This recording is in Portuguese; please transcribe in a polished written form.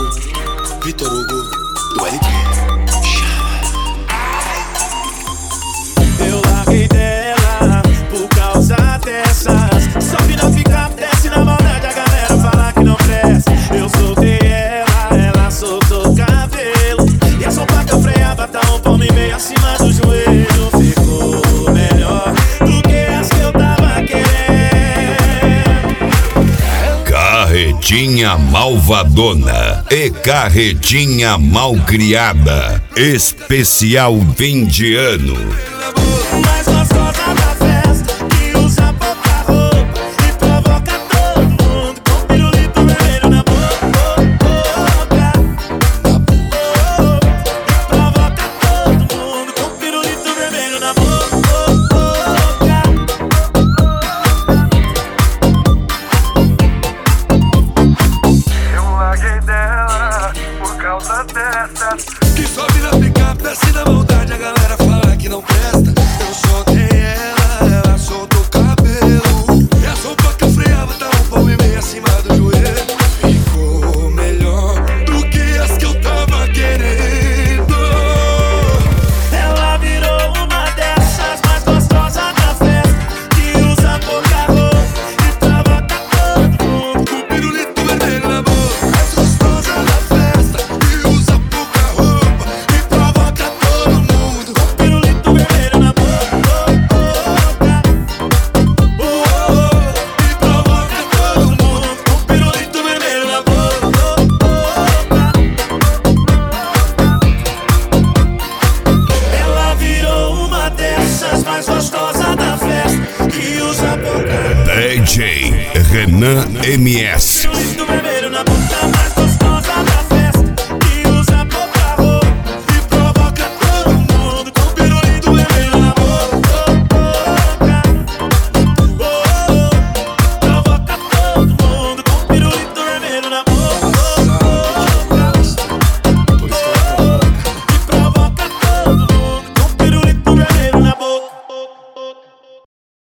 Vitor Hugo do LP. Eu larguei dela por causa dessas. Só que não fica, desce na maldade, a galera fala que não presta. Eu soltei ela soltou o cabelo. E a sopa que eu freava tá um palmo e meio acima do joelho. Ficou melhor do que as que eu tava querendo. Carretinha malvadona e carretinha malcriada. Especial fim de ano. Mais gostosa da festa, que usa pouca roupa e provoca todo mundo com pirulito vermelho na boca. E provoca todo mundo com pirulito vermelho na boca. Eu larguei dela por causa dessas que sobe na picape, desce na maldade, a galera fala que não presta. Eu soltei ela soltou o cabelo. E a sopa que eu freava tá um palmo e meio acima do joelho. Ficou melhor do que as que eu tava querendo. Ela virou uma dessas mais gostosas da festa, que usa pouca roupa e provoca todo mundo Com pirulito vermelho na boca. Mais gostosa da festa, que usa pouca roupa e provoca todo mundo. com pirulito vermelho na boca. E provoca todo mundo. Com pirulito vermelho na boca. Ela virou uma dessas mais gostosas da festa, que usa pouca DJ Renan MS.